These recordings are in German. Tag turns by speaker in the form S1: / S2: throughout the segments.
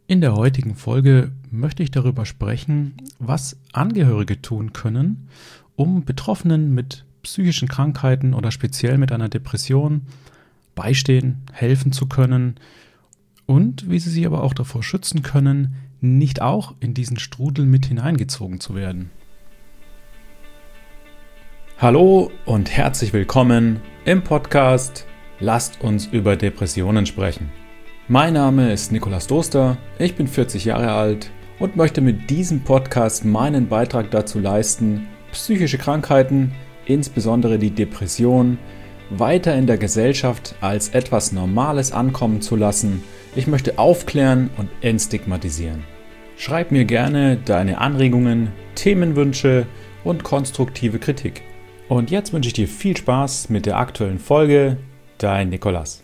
S1: In der heutigen Folge möchte ich darüber sprechen, was Angehörige tun können, um Betroffenen mit psychischen Krankheiten oder speziell mit einer Depression beistehen, helfen zu können und wie sie sich aber auch davor schützen können, nicht auch in diesen Strudel mit hineingezogen zu werden.
S2: Hallo und herzlich willkommen im Podcast Lasst uns über Depressionen sprechen. Mein Name ist Nikolaus Doster, ich bin 40 Jahre alt und möchte mit diesem Podcast meinen Beitrag dazu leisten, psychische Krankheiten, insbesondere die Depression, weiter in der Gesellschaft als etwas Normales ankommen zu lassen. Ich möchte aufklären und entstigmatisieren. Schreib mir gerne deine Anregungen, Themenwünsche und konstruktive Kritik. Und jetzt wünsche ich dir viel Spaß mit der aktuellen Folge. Dein Nikolaus.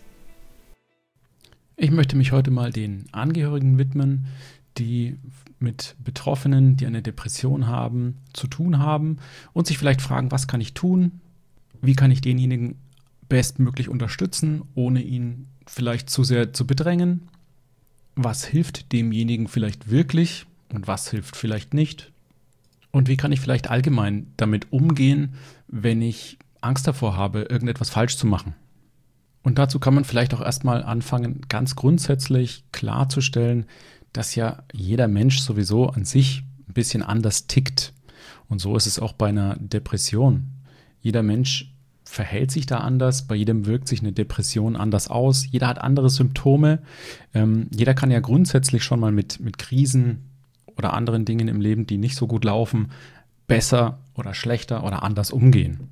S1: Ich möchte mich heute mal den Angehörigen widmen, die mit Betroffenen, die eine Depression haben, zu tun haben und sich vielleicht fragen, was kann ich tun? Wie kann ich denjenigen bestmöglich unterstützen, ohne ihn vielleicht zu sehr zu bedrängen? Was hilft demjenigen vielleicht wirklich und was hilft vielleicht nicht? Und wie kann ich vielleicht allgemein damit umgehen, wenn ich Angst davor habe, irgendetwas falsch zu machen? Und dazu kann man vielleicht auch erstmal anfangen, ganz grundsätzlich klarzustellen, dass ja jeder Mensch sowieso an sich ein bisschen anders tickt. Und so ist es auch bei einer Depression. Jeder Mensch verhält sich da anders, bei jedem wirkt sich eine Depression anders aus, jeder hat andere Symptome. Jeder kann ja grundsätzlich schon mal mit Krisen oder anderen Dingen im Leben, die nicht so gut laufen, besser oder schlechter oder anders umgehen.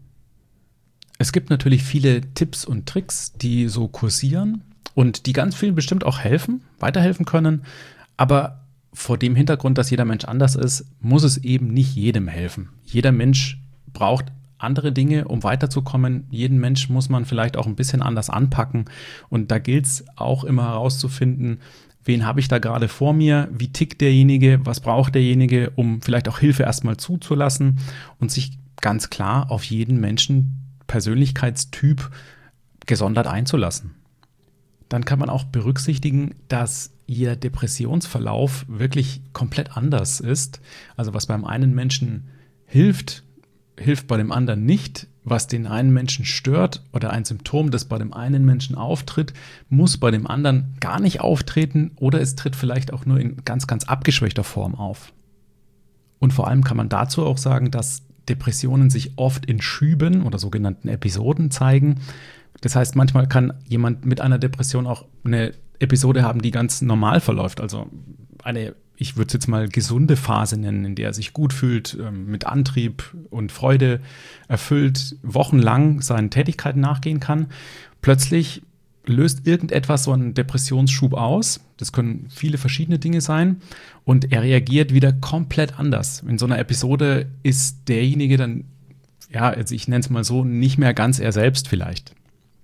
S1: Es gibt natürlich viele Tipps und Tricks, die so kursieren und die ganz vielen bestimmt auch helfen, weiterhelfen können. Aber vor dem Hintergrund, dass jeder Mensch anders ist, muss es eben nicht jedem helfen. Jeder Mensch braucht andere Dinge, um weiterzukommen. Jeden Mensch muss man vielleicht auch ein bisschen anders anpacken. Und da gilt es auch immer herauszufinden, wen habe ich da gerade vor mir, wie tickt derjenige, was braucht derjenige, um vielleicht auch Hilfe erstmal zuzulassen und sich ganz klar auf jeden Menschen Persönlichkeitstyp gesondert einzulassen. Dann kann man auch berücksichtigen, dass jeder Depressionsverlauf wirklich komplett anders ist. Also was beim einen Menschen hilft bei dem anderen nicht. Was den einen Menschen stört oder ein Symptom, das bei dem einen Menschen auftritt, muss bei dem anderen gar nicht auftreten oder es tritt vielleicht auch nur in ganz, ganz abgeschwächter Form auf. Und vor allem kann man dazu auch sagen, dass Depressionen sich oft in Schüben oder sogenannten Episoden zeigen. Das heißt, manchmal kann jemand mit einer Depression auch eine Episode haben, die ganz normal verläuft. Also eine, ich würde es jetzt mal gesunde Phase nennen, in der er sich gut fühlt, mit Antrieb und Freude erfüllt, wochenlang seinen Tätigkeiten nachgehen kann. Plötzlich löst irgendetwas so einen Depressionsschub aus. Das können viele verschiedene Dinge sein. Und er reagiert wieder komplett anders. In so einer Episode ist derjenige dann, ja, also ich nenne es mal so, nicht mehr ganz er selbst vielleicht.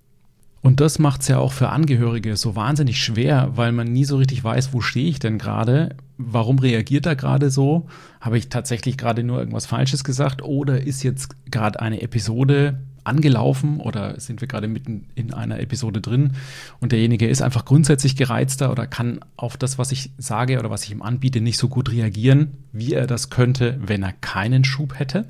S1: Und das macht es ja auch für Angehörige so wahnsinnig schwer, weil man nie so richtig weiß, wo stehe ich denn gerade? Warum reagiert er gerade so? Habe ich tatsächlich gerade nur irgendwas Falsches gesagt? Oder ist jetzt gerade eine Episode angelaufen oder sind wir gerade mitten in einer Episode drin und derjenige ist einfach grundsätzlich gereizter oder kann auf das, was ich sage oder was ich ihm anbiete, nicht so gut reagieren, wie er das könnte, wenn er keinen Schub hätte?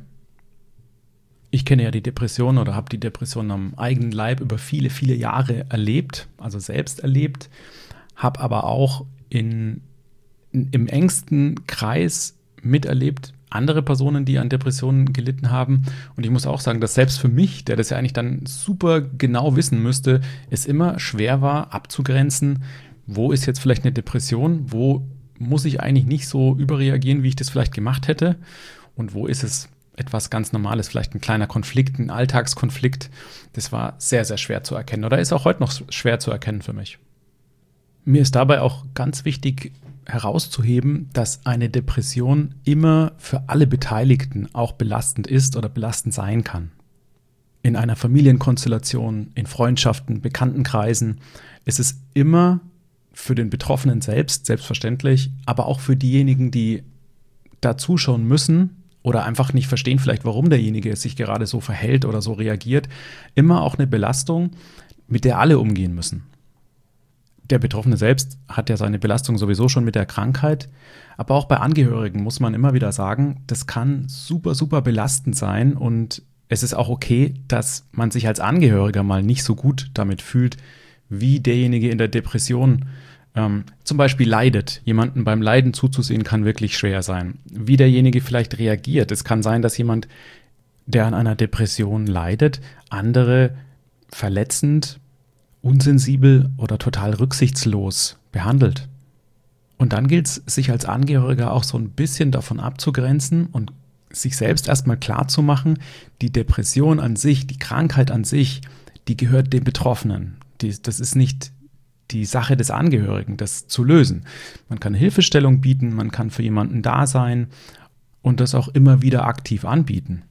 S1: Ich kenne ja die Depression oder habe die Depression am eigenen Leib über viele, viele Jahre erlebt, also selbst erlebt, habe aber auch im engsten Kreis miterlebt, andere Personen, die an Depressionen gelitten haben. Und ich muss auch sagen, dass selbst für mich, der das ja eigentlich dann super genau wissen müsste, es immer schwer war, abzugrenzen, wo ist jetzt vielleicht eine Depression, wo muss ich eigentlich nicht so überreagieren, wie ich das vielleicht gemacht hätte und wo ist es etwas ganz Normales, vielleicht ein kleiner Konflikt, ein Alltagskonflikt. Das war sehr, sehr schwer zu erkennen oder ist auch heute noch schwer zu erkennen für mich. Mir ist dabei auch ganz wichtig herauszuheben, dass eine Depression immer für alle Beteiligten auch belastend ist oder belastend sein kann. In einer Familienkonstellation, in Freundschaften, Bekanntenkreisen ist es immer für den Betroffenen selbst, selbstverständlich, aber auch für diejenigen, die da zuschauen müssen oder einfach nicht verstehen vielleicht, warum derjenige sich gerade so verhält oder so reagiert, immer auch eine Belastung, mit der alle umgehen müssen. Der Betroffene selbst hat ja seine Belastung sowieso schon mit der Krankheit, aber auch bei Angehörigen muss man immer wieder sagen, das kann super, super belastend sein und es ist auch okay, dass man sich als Angehöriger mal nicht so gut damit fühlt, wie derjenige in der Depression zum Beispiel leidet. Jemanden beim Leiden zuzusehen kann wirklich schwer sein. Wie derjenige vielleicht reagiert. Es kann sein, dass jemand, der an einer Depression leidet, andere verletzend, unsensibel oder total rücksichtslos behandelt. Und dann gilt es, sich als Angehöriger auch so ein bisschen davon abzugrenzen und sich selbst erstmal klarzumachen, die Depression an sich, die Krankheit an sich, die gehört dem Betroffenen. Das ist nicht die Sache des Angehörigen, das zu lösen. Man kann Hilfestellung bieten, man kann für jemanden da sein und das auch immer wieder aktiv anbieten.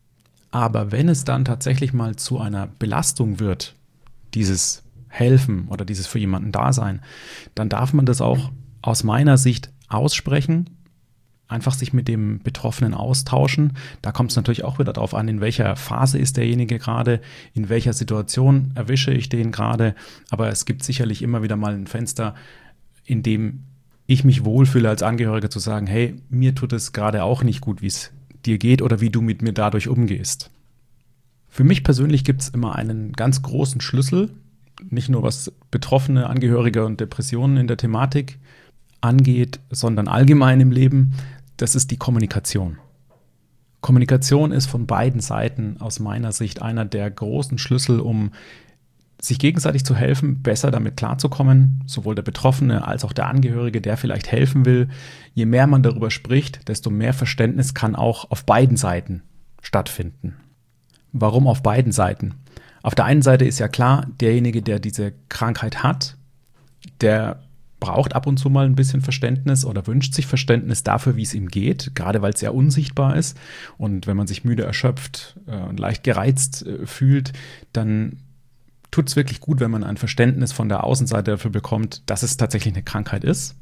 S1: Aber wenn es dann tatsächlich mal zu einer Belastung wird, dieses Helfen oder dieses für jemanden Dasein, dann darf man das auch aus meiner Sicht aussprechen, einfach sich mit dem Betroffenen austauschen. Da kommt es natürlich auch wieder darauf an, in welcher Phase ist derjenige gerade, in welcher Situation erwische ich den gerade. Aber es gibt sicherlich immer wieder mal ein Fenster, in dem ich mich wohlfühle als Angehöriger zu sagen, hey, mir tut es gerade auch nicht gut, wie es dir geht oder wie du mit mir dadurch umgehst. Für mich persönlich gibt es immer einen ganz großen Schlüssel, nicht nur was betroffene Angehörige und Depressionen in der Thematik angeht, sondern allgemein im Leben. Das ist die Kommunikation. Kommunikation ist von beiden Seiten aus meiner Sicht einer der großen Schlüssel, um sich gegenseitig zu helfen, besser damit klarzukommen, sowohl der Betroffene als auch der Angehörige, der vielleicht helfen will. Je mehr man darüber spricht, desto mehr Verständnis kann auch auf beiden Seiten stattfinden. Warum auf beiden Seiten? Auf der einen Seite ist ja klar, derjenige, der diese Krankheit hat, der braucht ab und zu mal ein bisschen Verständnis oder wünscht sich Verständnis dafür, wie es ihm geht, gerade weil es sehr unsichtbar ist. Und wenn man sich müde, erschöpft und leicht gereizt fühlt, dann tut es wirklich gut, wenn man ein Verständnis von der Außenseite dafür bekommt, dass es tatsächlich eine Krankheit ist.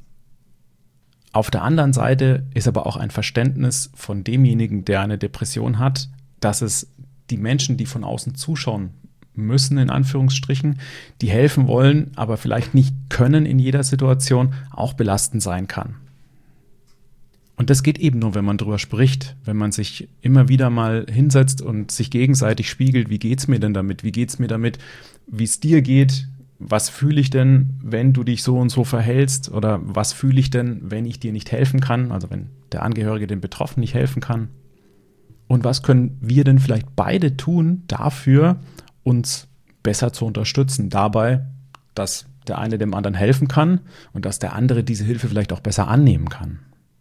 S1: Auf der anderen Seite ist aber auch ein Verständnis von demjenigen, der eine Depression hat, dass es die Menschen, die von außen zuschauen müssen, in Anführungsstrichen, die helfen wollen, aber vielleicht nicht können in jeder Situation, auch belastend sein kann. Und das geht eben nur, wenn man drüber spricht, wenn man sich immer wieder mal hinsetzt und sich gegenseitig spiegelt, wie geht's mir denn damit, wie geht's mir damit, wie es dir geht, was fühle ich denn, wenn du dich so und so verhältst oder was fühle ich denn, wenn ich dir nicht helfen kann, also wenn der Angehörige dem Betroffenen nicht helfen kann. Und was können wir denn vielleicht beide tun dafür, uns besser zu unterstützen dabei, dass der eine dem anderen helfen kann und dass der andere diese Hilfe vielleicht auch besser annehmen kann.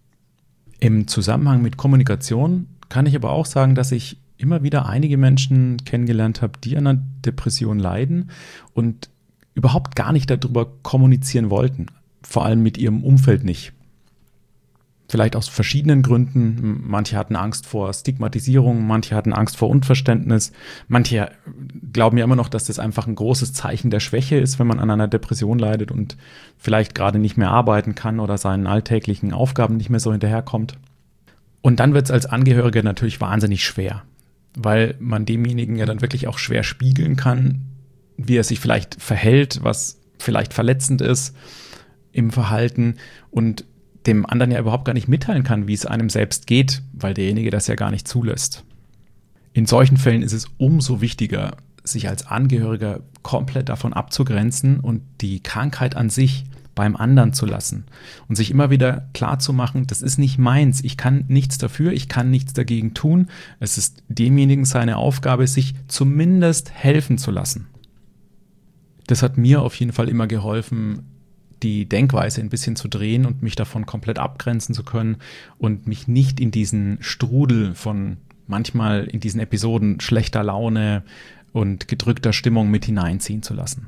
S1: Im Zusammenhang mit Kommunikation kann ich aber auch sagen, dass ich immer wieder einige Menschen kennengelernt habe, die an einer Depression leiden und überhaupt gar nicht darüber kommunizieren wollten, vor allem mit ihrem Umfeld nicht. Vielleicht aus verschiedenen Gründen. Manche hatten Angst vor Stigmatisierung, manche hatten Angst vor Unverständnis. Manche glauben ja immer noch, dass das einfach ein großes Zeichen der Schwäche ist, wenn man an einer Depression leidet und vielleicht gerade nicht mehr arbeiten kann oder seinen alltäglichen Aufgaben nicht mehr so hinterherkommt. Und dann wird es als Angehöriger natürlich wahnsinnig schwer, weil man demjenigen ja dann wirklich auch schwer spiegeln kann, wie er sich vielleicht verhält, was vielleicht verletzend ist im Verhalten und dem anderen ja überhaupt gar nicht mitteilen kann, wie es einem selbst geht, weil derjenige das ja gar nicht zulässt. In solchen Fällen ist es umso wichtiger, sich als Angehöriger komplett davon abzugrenzen und die Krankheit an sich beim anderen zu lassen und sich immer wieder klarzumachen, das ist nicht meins, ich kann nichts dafür, ich kann nichts dagegen tun. Es ist demjenigen seine Aufgabe, sich zumindest helfen zu lassen. Das hat mir auf jeden Fall immer geholfen, die Denkweise ein bisschen zu drehen und mich davon komplett abgrenzen zu können und mich nicht in diesen Strudel von manchmal in diesen Episoden schlechter Laune und gedrückter Stimmung mit hineinziehen zu lassen.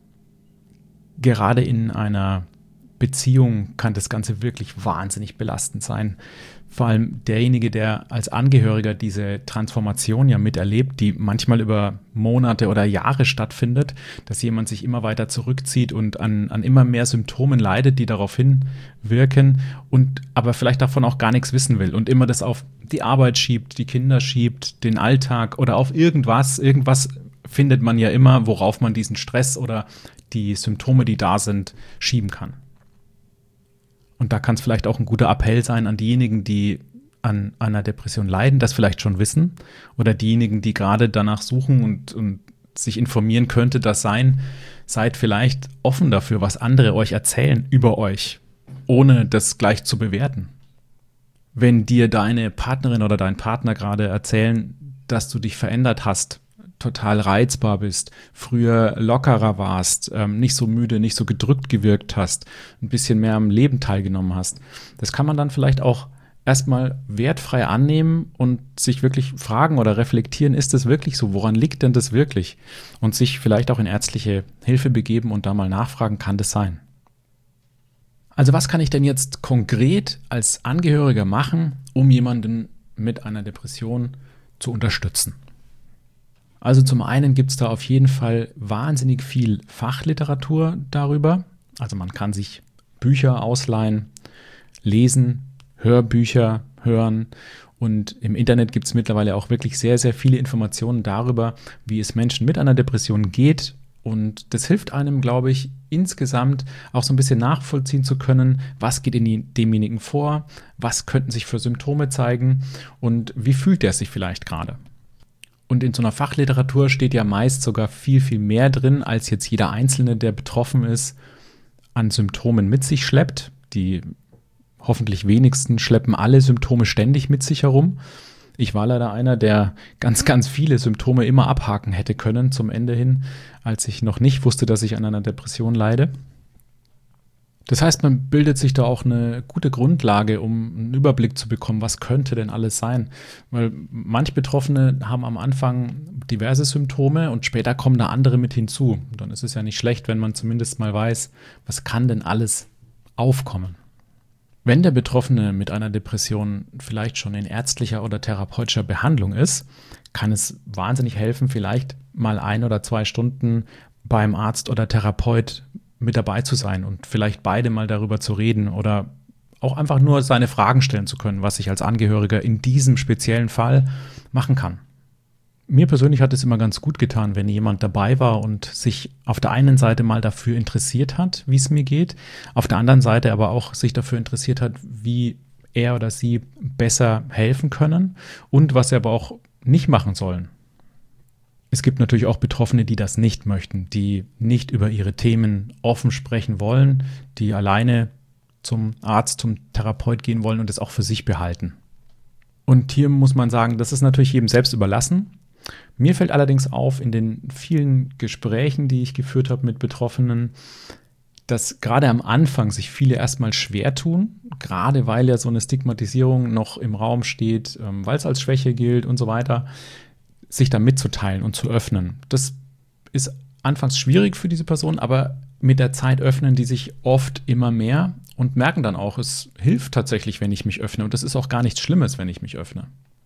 S1: Gerade in einer Beziehung kann das Ganze wirklich wahnsinnig belastend sein. Vor allem derjenige, der als Angehöriger diese Transformation ja miterlebt, die manchmal über Monate oder Jahre stattfindet, dass jemand sich immer weiter zurückzieht und an immer mehr Symptomen leidet, die darauf hinwirken und aber vielleicht davon auch gar nichts wissen will und immer das auf die Arbeit schiebt, die Kinder schiebt, den Alltag oder auf irgendwas. Irgendwas findet man ja immer, worauf man diesen Stress oder die Symptome, die da sind, schieben kann. Und da kann es vielleicht auch ein guter Appell sein an diejenigen, die an einer Depression leiden, das vielleicht schon wissen, oder diejenigen, die gerade danach suchen und sich informieren könnte, das sein, seid vielleicht offen dafür, was andere euch erzählen über euch, ohne das gleich zu bewerten. Wenn dir deine Partnerin oder dein Partner gerade erzählen, dass du dich verändert hast, total reizbar bist, früher lockerer warst, nicht so müde, nicht so gedrückt gewirkt hast, ein bisschen mehr am Leben teilgenommen hast, das kann man dann vielleicht auch erstmal wertfrei annehmen und sich wirklich fragen oder reflektieren, ist das wirklich so? Woran liegt denn das wirklich? Und sich vielleicht auch in ärztliche Hilfe begeben und da mal nachfragen, kann das sein? Also was kann ich denn jetzt konkret als Angehöriger machen, um jemanden mit einer Depression zu unterstützen? Also zum einen gibt es da auf jeden Fall wahnsinnig viel Fachliteratur darüber. Also man kann sich Bücher ausleihen, lesen, Hörbücher hören und im Internet gibt es mittlerweile auch wirklich sehr, sehr viele Informationen darüber, wie es Menschen mit einer Depression geht. Und das hilft einem, glaube ich, insgesamt auch so ein bisschen nachvollziehen zu können, was geht in demjenigen vor, was könnten sich für Symptome zeigen und wie fühlt der sich vielleicht gerade. Und in so einer Fachliteratur steht ja meist sogar viel, viel mehr drin, als jetzt jeder Einzelne, der betroffen ist, an Symptomen mit sich schleppt. Die hoffentlich wenigsten schleppen alle Symptome ständig mit sich herum. Ich war leider einer, der ganz, ganz viele Symptome immer abhaken hätte können zum Ende hin, als ich noch nicht wusste, dass ich an einer Depression leide. Das heißt, man bildet sich da auch eine gute Grundlage, um einen Überblick zu bekommen, was könnte denn alles sein. Weil manche Betroffene haben am Anfang diverse Symptome und später kommen da andere mit hinzu. Und dann ist es ja nicht schlecht, wenn man zumindest mal weiß, was kann denn alles aufkommen. Wenn der Betroffene mit einer Depression vielleicht schon in ärztlicher oder therapeutischer Behandlung ist, kann es wahnsinnig helfen, vielleicht mal 1 oder 2 Stunden beim Arzt oder Therapeut mit dabei zu sein und vielleicht beide mal darüber zu reden oder auch einfach nur seine Fragen stellen zu können, was ich als Angehöriger in diesem speziellen Fall machen kann. Mir persönlich hat es immer ganz gut getan, wenn jemand dabei war und sich auf der einen Seite mal dafür interessiert hat, wie es mir geht, auf der anderen Seite aber auch sich dafür interessiert hat, wie er oder sie besser helfen können und was sie aber auch nicht machen sollen. Es gibt natürlich auch Betroffene, die das nicht möchten, die nicht über ihre Themen offen sprechen wollen, die alleine zum Arzt, zum Therapeut gehen wollen und es auch für sich behalten. Und hier muss man sagen, das ist natürlich jedem selbst überlassen. Mir fällt allerdings auf, in den vielen Gesprächen, die ich geführt habe mit Betroffenen, dass gerade am Anfang sich viele erstmal schwer tun, gerade weil ja so eine Stigmatisierung noch im Raum steht, weil es als Schwäche gilt und so weiter, sich da mitzuteilen und zu öffnen. Das ist anfangs schwierig für diese Person, aber mit der Zeit öffnen die sich oft immer mehr und merken dann auch, es hilft tatsächlich, wenn ich mich öffne. Und das ist auch gar nichts Schlimmes, wenn ich mich öffne.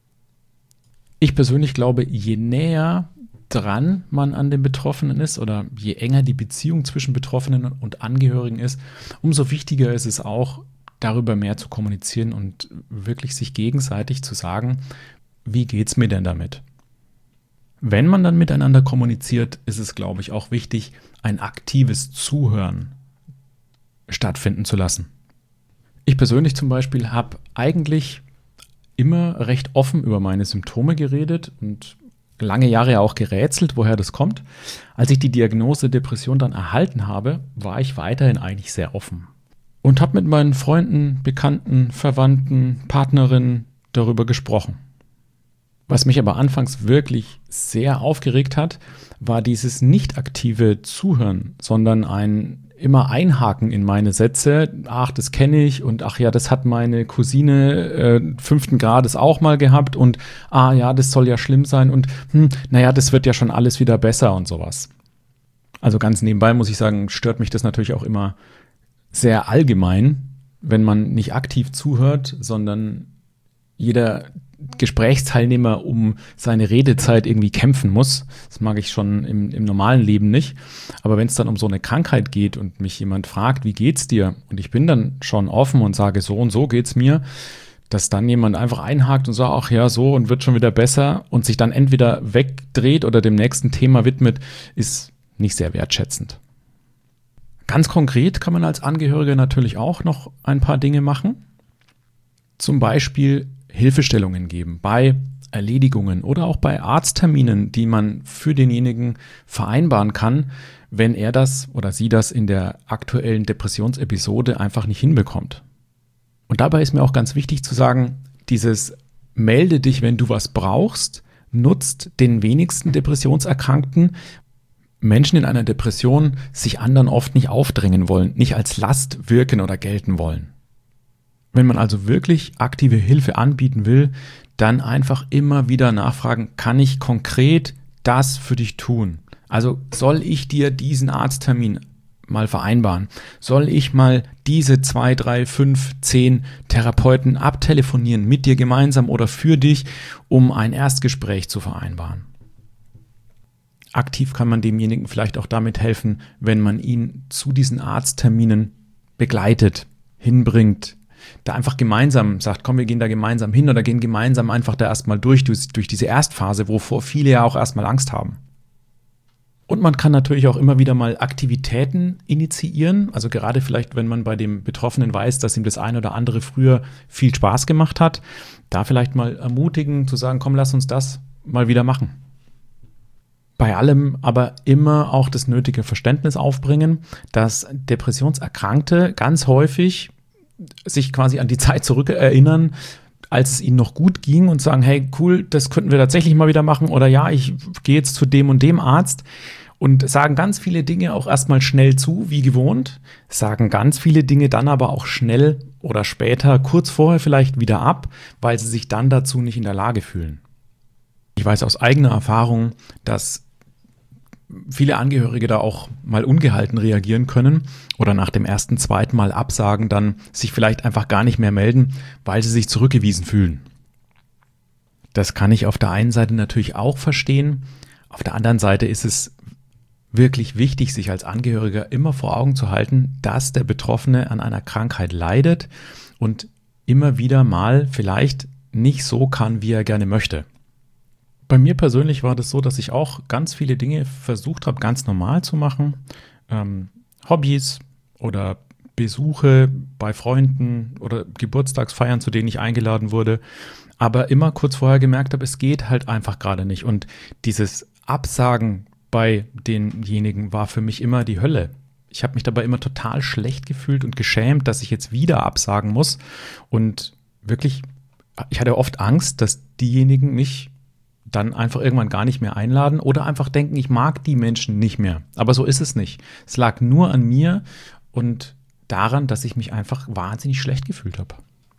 S1: Ich persönlich glaube, je näher dran man an den Betroffenen ist oder je enger die Beziehung zwischen Betroffenen und Angehörigen ist, umso wichtiger ist es auch, darüber mehr zu kommunizieren und wirklich sich gegenseitig zu sagen, wie geht's mir denn damit? Wenn man dann miteinander kommuniziert, ist es, glaube ich, auch wichtig, ein aktives Zuhören stattfinden zu lassen. Ich persönlich zum Beispiel habe eigentlich immer recht offen über meine Symptome geredet und lange Jahre auch gerätselt, woher das kommt. Als ich die Diagnose Depression dann erhalten habe, war ich weiterhin eigentlich sehr offen und habe mit meinen Freunden, Bekannten, Verwandten, Partnerinnen darüber gesprochen. Was mich aber anfangs wirklich sehr aufgeregt hat, war dieses nicht aktive Zuhören, sondern ein immer Einhaken in meine Sätze. Ach, das kenne ich und ach ja, das hat meine Cousine 5. Grades auch mal gehabt und ja, das soll ja schlimm sein und naja, das wird ja schon alles wieder besser und sowas. Also ganz nebenbei muss ich sagen, stört mich das natürlich auch immer sehr allgemein, wenn man nicht aktiv zuhört, sondern jeder Gesprächsteilnehmer um seine Redezeit irgendwie kämpfen muss. Das mag ich schon im normalen Leben nicht. Aber wenn es dann um so eine Krankheit geht und mich jemand fragt, wie geht's dir? Und ich bin dann schon offen und sage, so und so geht's mir, dass dann jemand einfach einhakt und sagt, ach ja, so und wird schon wieder besser und sich dann entweder wegdreht oder dem nächsten Thema widmet, ist nicht sehr wertschätzend. Ganz konkret kann man als Angehöriger natürlich auch noch ein paar Dinge machen. Zum Beispiel Hilfestellungen geben bei Erledigungen oder auch bei Arztterminen, die man für denjenigen vereinbaren kann, wenn er das oder sie das in der aktuellen Depressionsepisode einfach nicht hinbekommt. Und dabei ist mir auch ganz wichtig zu sagen, dieses melde dich, wenn du was brauchst, nutzt den wenigsten Depressionserkrankten. Menschen in einer Depression sich anderen oft nicht aufdrängen wollen, nicht als Last wirken oder gelten wollen. Wenn man also wirklich aktive Hilfe anbieten will, dann einfach immer wieder nachfragen, kann ich konkret das für dich tun? Also soll ich dir diesen Arzttermin mal vereinbaren? Soll ich mal diese 2, 3, 5, 10 Therapeuten abtelefonieren mit dir gemeinsam oder für dich, um ein Erstgespräch zu vereinbaren? Aktiv kann man demjenigen vielleicht auch damit helfen, wenn man ihn zu diesen Arztterminen begleitet, hinbringt, da einfach gemeinsam sagt, komm, wir gehen da gemeinsam hin oder gehen gemeinsam einfach da erstmal durch diese Erstphase, wovor viele ja auch erstmal Angst haben. Und man kann natürlich auch immer wieder mal Aktivitäten initiieren, also gerade vielleicht, wenn man bei dem Betroffenen weiß, dass ihm das eine oder andere früher viel Spaß gemacht hat, da vielleicht mal ermutigen, zu sagen, komm, lass uns das mal wieder machen. Bei allem aber immer auch das nötige Verständnis aufbringen, dass Depressionserkrankte ganz häufig sich quasi an die Zeit zurückerinnern, als es ihnen noch gut ging und sagen, hey, cool, das könnten wir tatsächlich mal wieder machen oder ja, ich gehe jetzt zu dem und dem Arzt und sagen ganz viele Dinge auch erstmal schnell zu, wie gewohnt, sagen ganz viele Dinge dann aber auch schnell oder später, kurz vorher vielleicht wieder ab, weil sie sich dann dazu nicht in der Lage fühlen. Ich weiß aus eigener Erfahrung, dass viele Angehörige da auch mal ungehalten reagieren können oder nach dem ersten, zweiten Mal absagen, dann sich vielleicht einfach gar nicht mehr melden, weil sie sich zurückgewiesen fühlen. Das kann ich auf der einen Seite natürlich auch verstehen. Auf der anderen Seite ist es wirklich wichtig, sich als Angehöriger immer vor Augen zu halten, dass der Betroffene an einer Krankheit leidet und immer wieder mal vielleicht nicht so kann, wie er gerne möchte. Bei mir persönlich war das so, dass ich auch ganz viele Dinge versucht habe, ganz normal zu machen. Hobbys oder Besuche bei Freunden oder Geburtstagsfeiern, zu denen ich eingeladen wurde. Aber immer kurz vorher gemerkt habe, es geht halt einfach gerade nicht. Und dieses Absagen bei denjenigen war für mich immer die Hölle. Ich habe mich dabei immer total schlecht gefühlt und geschämt, dass ich jetzt wieder absagen muss. Und wirklich, ich hatte oft Angst, dass diejenigen mich dann einfach irgendwann gar nicht mehr einladen oder einfach denken, ich mag die Menschen nicht mehr. Aber so ist es nicht. Es lag nur an mir und daran, dass ich mich einfach wahnsinnig schlecht gefühlt habe.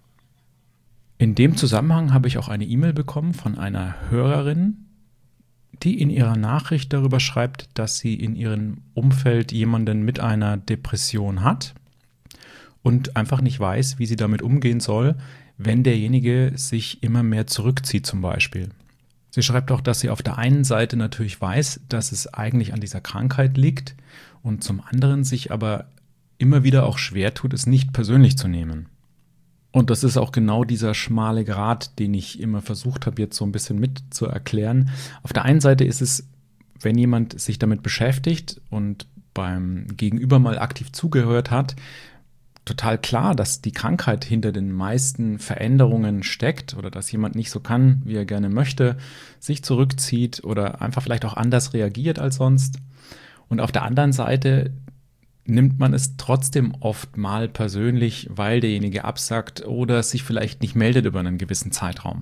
S1: In dem Zusammenhang habe ich auch eine E-Mail bekommen von einer Hörerin, die in ihrer Nachricht darüber schreibt, dass sie in ihrem Umfeld jemanden mit einer Depression hat und einfach nicht weiß, wie sie damit umgehen soll, wenn derjenige sich immer mehr zurückzieht zum Beispiel. Sie schreibt auch, dass sie auf der einen Seite natürlich weiß, dass es eigentlich an dieser Krankheit liegt und zum anderen sich aber immer wieder auch schwer tut, es nicht persönlich zu nehmen. Und das ist auch genau dieser schmale Grat, den ich immer versucht habe, jetzt so ein bisschen mit zu erklären. Auf der einen Seite ist es, wenn jemand sich damit beschäftigt und beim Gegenüber mal aktiv zugehört hat, total klar, dass die Krankheit hinter den meisten Veränderungen steckt oder dass jemand nicht so kann, wie er gerne möchte, sich zurückzieht oder einfach vielleicht auch anders reagiert als sonst. Und auf der anderen Seite nimmt man es trotzdem oft mal persönlich, weil derjenige absagt oder sich vielleicht nicht meldet über einen gewissen Zeitraum.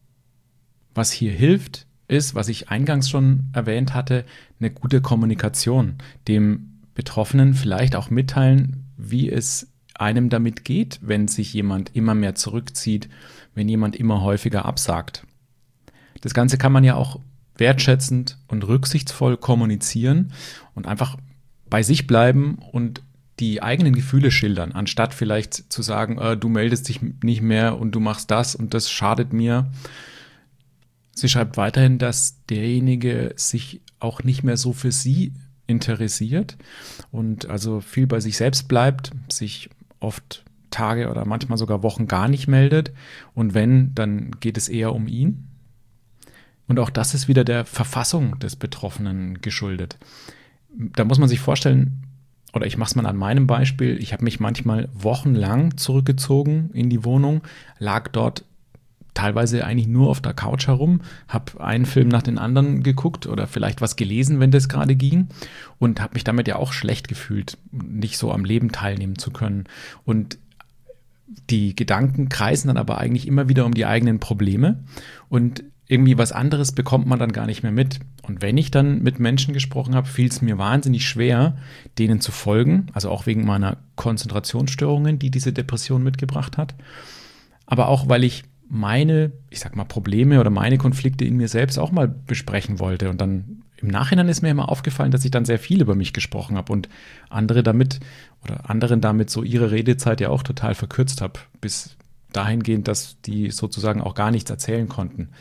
S1: Was hier hilft, ist, was ich eingangs schon erwähnt hatte, eine gute Kommunikation. Dem Betroffenen vielleicht auch mitteilen, wie es einem damit geht, wenn sich jemand immer mehr zurückzieht, wenn jemand immer häufiger absagt. Das Ganze kann man ja auch wertschätzend und rücksichtsvoll kommunizieren und einfach bei sich bleiben und die eigenen Gefühle schildern, anstatt vielleicht zu sagen, du meldest dich nicht mehr und du machst das und das schadet mir. Sie schreibt weiterhin, dass derjenige sich auch nicht mehr so für sie interessiert und also viel bei sich selbst bleibt, sich oft Tage oder manchmal sogar Wochen gar nicht meldet und wenn, dann geht es eher um ihn. Und auch das ist wieder der Verfassung des Betroffenen geschuldet. Da muss man sich vorstellen, oder ich mache es mal an meinem Beispiel, ich habe mich manchmal wochenlang zurückgezogen in die Wohnung, lag dort teilweise eigentlich nur auf der Couch herum, habe einen Film nach den anderen geguckt oder vielleicht was gelesen, wenn das gerade ging, und habe mich damit ja auch schlecht gefühlt, nicht so am Leben teilnehmen zu können. Und die Gedanken kreisen dann aber eigentlich immer wieder um die eigenen Probleme und irgendwie was anderes bekommt man dann gar nicht mehr mit. Und wenn ich dann mit Menschen gesprochen habe, fiel es mir wahnsinnig schwer, denen zu folgen, also auch wegen meiner Konzentrationsstörungen, die diese Depression mitgebracht hat, aber auch, weil ich meine, ich sag mal, Probleme oder meine Konflikte in mir selbst auch mal besprechen wollte. Und dann im Nachhinein ist mir immer aufgefallen, dass ich dann sehr viel über mich gesprochen habe und anderen damit so ihre Redezeit ja auch total verkürzt habe, bis dahingehend, dass die sozusagen auch gar nichts erzählen konnten.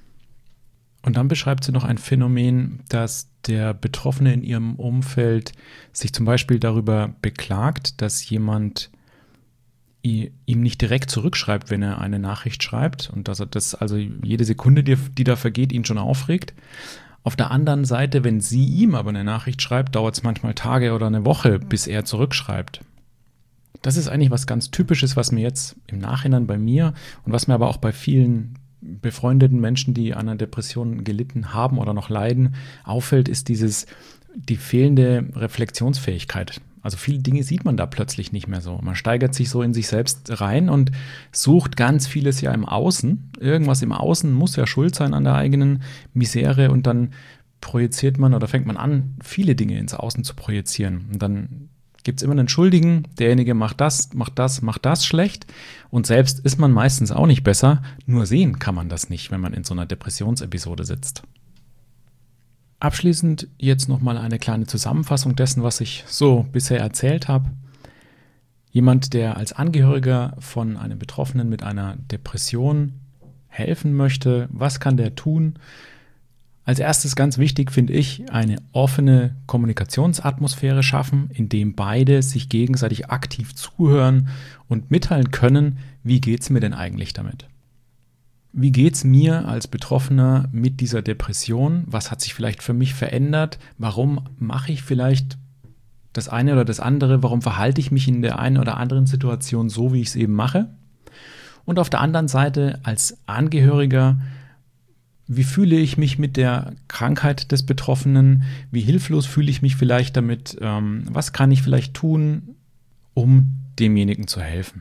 S1: Und dann beschreibt sie noch ein Phänomen, dass der Betroffene in ihrem Umfeld sich zum Beispiel darüber beklagt, dass jemand ihm nicht direkt zurückschreibt, wenn er eine Nachricht schreibt, und dass er das, also jede Sekunde, die da vergeht, ihn schon aufregt. Auf der anderen Seite, wenn sie ihm aber eine Nachricht schreibt, dauert es manchmal Tage oder eine Woche, bis er zurückschreibt. Das ist eigentlich was ganz Typisches, was mir jetzt im Nachhinein bei mir und was mir aber auch bei vielen befreundeten Menschen, die an einer Depression gelitten haben oder noch leiden, auffällt, ist die fehlende Reflexionsfähigkeit. Also viele Dinge sieht man da plötzlich nicht mehr so. Man steigert sich so in sich selbst rein und sucht ganz vieles ja im Außen. Irgendwas im Außen muss ja schuld sein an der eigenen Misere, und dann projiziert man oder fängt man an, viele Dinge ins Außen zu projizieren. Und dann gibt es immer einen Schuldigen, derjenige macht das schlecht, und selbst ist man meistens auch nicht besser, nur sehen kann man das nicht, wenn man in so einer Depressionsepisode sitzt. Abschließend jetzt nochmal eine kleine Zusammenfassung dessen, was ich so bisher erzählt habe. Jemand, der als Angehöriger von einem Betroffenen mit einer Depression helfen möchte, was kann der tun? Als erstes ganz wichtig finde ich, eine offene Kommunikationsatmosphäre schaffen, in dem beide sich gegenseitig aktiv zuhören und mitteilen können, wie geht es mir denn eigentlich damit? Wie geht es mir als Betroffener mit dieser Depression? Was hat sich vielleicht für mich verändert? Warum mache ich vielleicht das eine oder das andere? Warum verhalte ich mich in der einen oder anderen Situation so, wie ich es eben mache? Und auf der anderen Seite als Angehöriger, wie fühle ich mich mit der Krankheit des Betroffenen? Wie hilflos fühle ich mich vielleicht damit? Was kann ich vielleicht tun, um demjenigen zu helfen?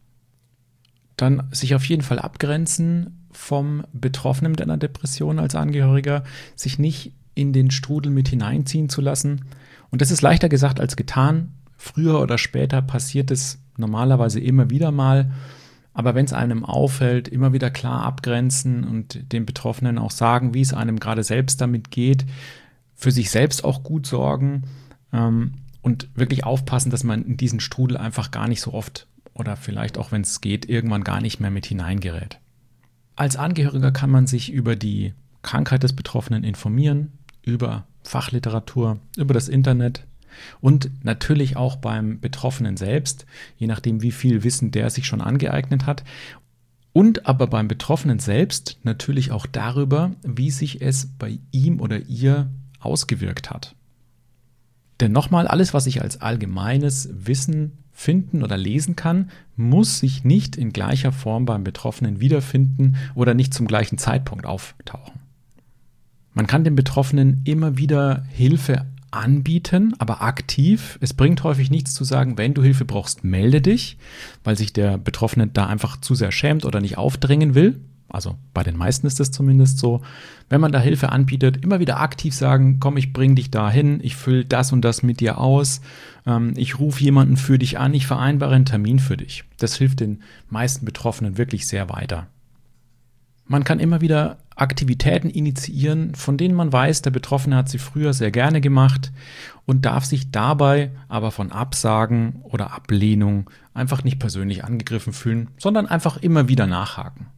S1: Dann sich auf jeden Fall abgrenzen vom Betroffenen mit einer Depression als Angehöriger, sich nicht in den Strudel mit hineinziehen zu lassen. Und das ist leichter gesagt als getan. Früher oder später passiert es normalerweise immer wieder mal. Aber wenn es einem auffällt, immer wieder klar abgrenzen und dem Betroffenen auch sagen, wie es einem gerade selbst damit geht, für sich selbst auch gut sorgen und wirklich aufpassen, dass man in diesen Strudel einfach gar nicht so oft oder vielleicht auch, wenn es geht, irgendwann gar nicht mehr mit hineingerät. Als Angehöriger kann man sich über die Krankheit des Betroffenen informieren, über Fachliteratur, über das Internet und natürlich auch beim Betroffenen selbst, je nachdem, wie viel Wissen der sich schon angeeignet hat. Und aber beim Betroffenen selbst natürlich auch darüber, wie sich es bei ihm oder ihr ausgewirkt hat. Denn nochmal, alles, was ich als allgemeines Wissen finden oder lesen kann, muss sich nicht in gleicher Form beim Betroffenen wiederfinden oder nicht zum gleichen Zeitpunkt auftauchen. Man kann dem Betroffenen immer wieder Hilfe anbieten, aber aktiv. Es bringt häufig nichts zu sagen, wenn du Hilfe brauchst, melde dich, weil sich der Betroffene da einfach zu sehr schämt oder nicht aufdrängen will. Also bei den meisten ist das zumindest so. Wenn man da Hilfe anbietet, immer wieder aktiv sagen, komm, ich bring dich dahin, ich fülle das und das mit dir aus, ich rufe jemanden für dich an, ich vereinbare einen Termin für dich. Das hilft den meisten Betroffenen wirklich sehr weiter. Man kann immer wieder Aktivitäten initiieren, von denen man weiß, der Betroffene hat sie früher sehr gerne gemacht und darf sich dabei aber von Absagen oder Ablehnung einfach nicht persönlich angegriffen fühlen, sondern einfach immer wieder nachhaken.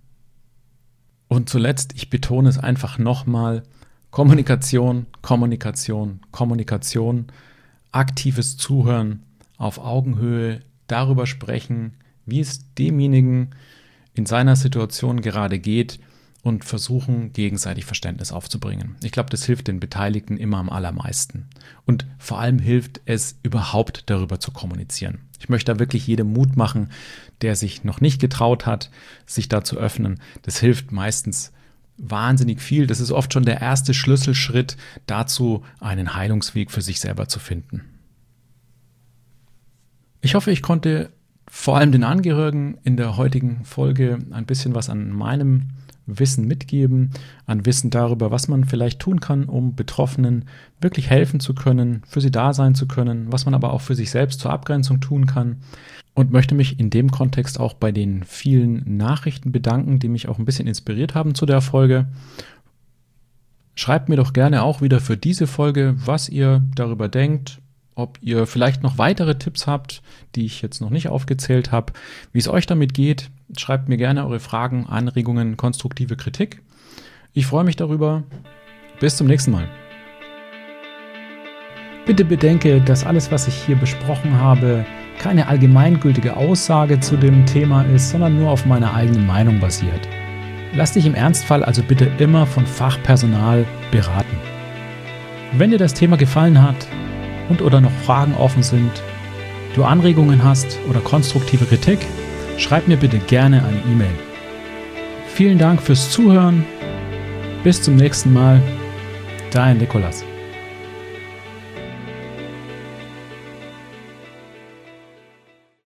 S1: Und zuletzt, ich betone es einfach nochmal, Kommunikation, Kommunikation, Kommunikation, aktives Zuhören, auf Augenhöhe, darüber sprechen, wie es demjenigen in seiner Situation gerade geht und versuchen, gegenseitig Verständnis aufzubringen. Ich glaube, das hilft den Beteiligten immer am allermeisten. Und vor allem hilft es, überhaupt darüber zu kommunizieren. Ich möchte da wirklich jedem Mut machen, der sich noch nicht getraut hat, sich da zu öffnen. Das hilft meistens wahnsinnig viel. Das ist oft schon der erste Schlüsselschritt dazu, einen Heilungsweg für sich selber zu finden. Ich hoffe, ich konnte vor allem den Angehörigen in der heutigen Folge ein bisschen was an meinem Wissen mitgeben, an Wissen darüber, was man vielleicht tun kann, um Betroffenen wirklich helfen zu können, für sie da sein zu können, was man aber auch für sich selbst zur Abgrenzung tun kann. Und möchte mich in dem Kontext auch bei den vielen Nachrichten bedanken, die mich auch ein bisschen inspiriert haben zu der Folge. Schreibt mir doch gerne auch wieder für diese Folge, was ihr darüber denkt, ob ihr vielleicht noch weitere Tipps habt, die ich jetzt noch nicht aufgezählt habe, wie es euch damit geht. Schreibt mir gerne eure Fragen, Anregungen, konstruktive Kritik. Ich freue mich darüber. Bis zum nächsten Mal. Bitte bedenke, dass alles, was ich hier besprochen habe, keine allgemeingültige Aussage zu dem Thema ist, sondern nur auf meiner eigenen Meinung basiert. Lass dich im Ernstfall also bitte immer von Fachpersonal beraten. Wenn dir das Thema gefallen hat und oder noch Fragen offen sind, du Anregungen hast oder konstruktive Kritik, schreib mir bitte gerne eine E-Mail. Vielen Dank fürs Zuhören. Bis zum nächsten Mal. Dein Nikolas.